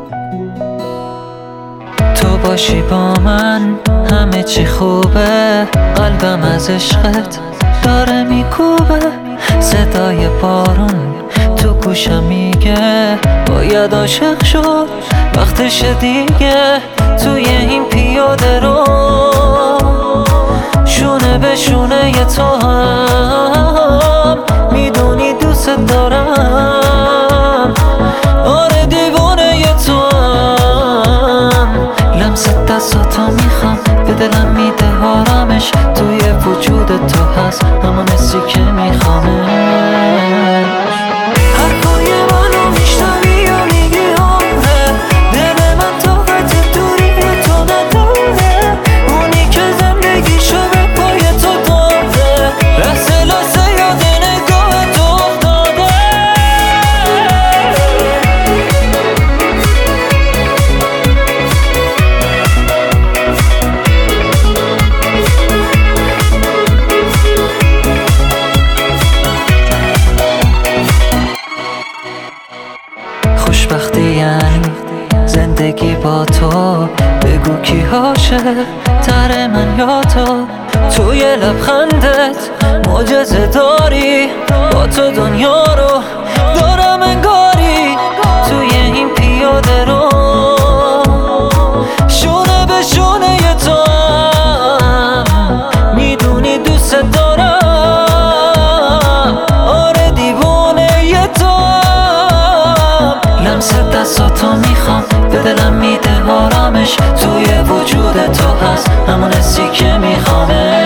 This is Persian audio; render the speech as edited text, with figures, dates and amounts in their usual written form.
تو باشی با من همه چی خوبه، قلبم از عشقت داره میکوبه. صدای بارون تو گوشم میگه باید عاشق شد، وقتش دیگه. توی این پیاده رو شونه به شونه تو هم میدونی دوست دارم. آره دیوونه تو هم، لمس دستاتو میخوام، به دلم میده آرامش. توی وجود تو هست همون حسی که میخوامش. حرفای منو میشنوی و میگی آره، دل من طاقت دوری تو نداره. اونی که زندگیشو به پای تو داره، لحظه لحظه یاد نگاه تو افتاده. خوشبختی یعنی زندگی با تو، بگو کی عاشق تر من یا تو. توی لبخندت معجزه داری، با تو دنیا رو دارم انگاری. توی این پیاده رو شونه به شونه تو هم میدونی دوست دارم. آره دیوونه تو، لمس دستاتو میخوام، به دلم میده آرامش. توی وجود تو هست همون حسی که میخوامه.